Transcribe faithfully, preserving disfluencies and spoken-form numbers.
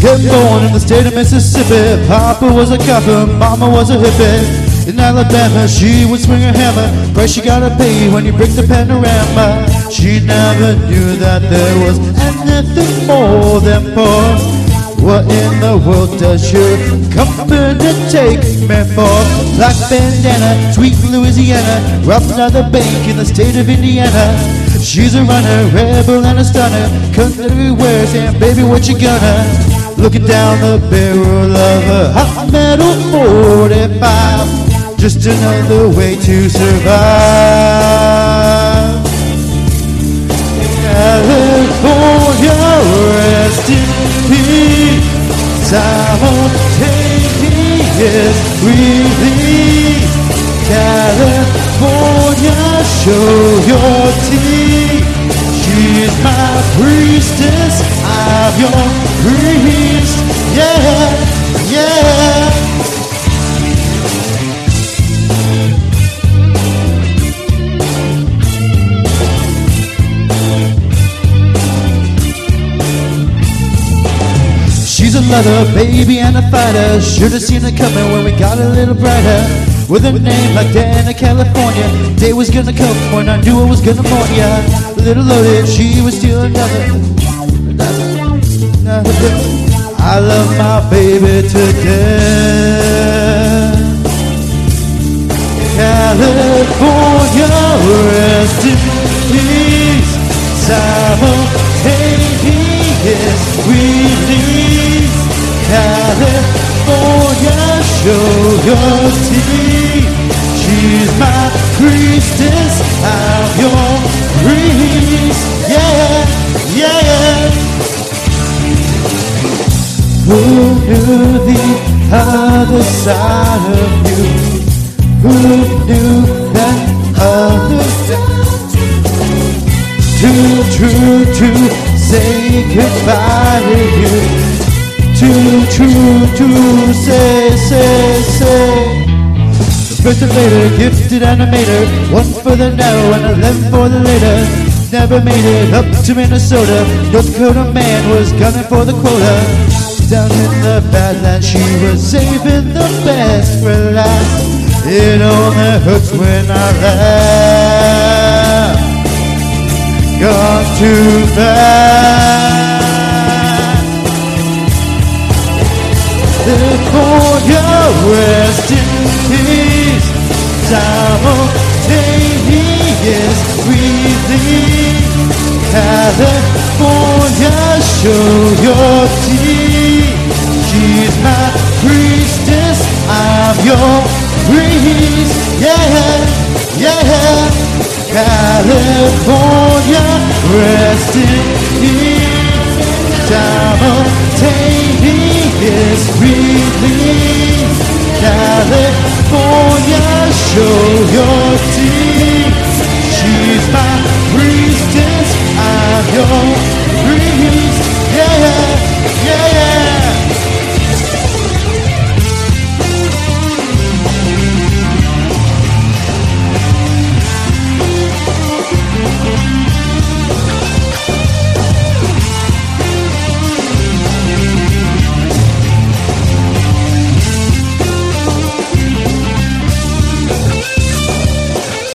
Then born in the state of Mississippi. Papa was a copper, mama was a hippie. In Alabama, she would swing her hammer. Price you gotta pay when you break the panorama. She never knew that there was anything more than poor. What in the world does your company take me for? Black bandana, sweet Louisiana, robbed another bank in the state of Indiana. She's a runner, rebel and a stunner, comes everywhere saying, baby, what you gonna? Looking down the barrel of a hot metal forty-five, just another way to survive. California, rest in peace. Simultaneous release. California, show your teeth. She's my priestess, I'm your priest. Yeah, yeah. She's a lover, baby, and a fighter. Should've seen it coming when we got a little brighter. With a name like Dana, California, day was gonna come when I knew I was gonna mourn ya. A little loaded, she was still another, another, another. I love my baby to death. California, rest in peace. Simultaneous release. California, show your teeth. She's my priestess, I'm your priest. Yeah, yeah. Who knew the other side of you? Who knew that other side? Too true to say goodbye to you. Too true to say, say, say. First and later, gifted animator. One for the now and eleven for the later. Never made it up to Minnesota. North Dakota man was gunning for the quota. Down in the Badlands, she was saving the best for last. It only hurts when I laugh. Gone too fast. California, rest in peace. Simultaneous release. California, show your teeth. She's my priestess, I'm your priest. Yeah, yeah. California, rest in peace. Simultaneous release. California, show